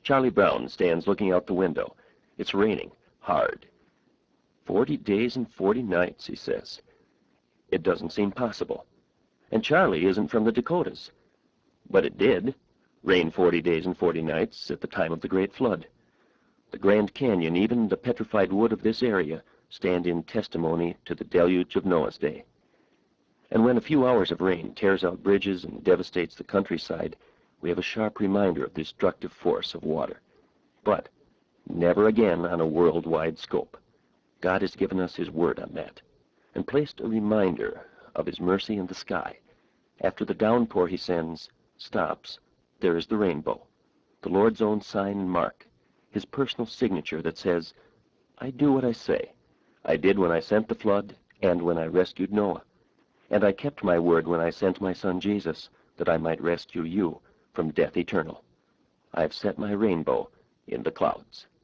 Charlie Brown stands looking out the window. It's raining hard. 40 days and 40 nights, he says. It doesn't seem possible. And Charlie isn't from the Dakotas. But it did rain 40 days and 40 nights at the time of the Great Flood. The Grand Canyon, even the petrified wood of this area, stand in testimony to the deluge of Noah's day. And when a few hours of rain tears out bridges and devastates the countryside, we have a sharp reminder of the destructive force of water. But never again on a worldwide scope. God has given us his word on that, and placed a reminder of his mercy in the sky. After the downpour he sends, stops, there is the rainbow, the Lord's own sign and mark, his personal signature that says, I do what I say. I did when I sent the flood and when I rescued Noah. And I kept my word when I sent my son Jesus, that I might rescue you from death eternal. I have set my rainbow in the clouds.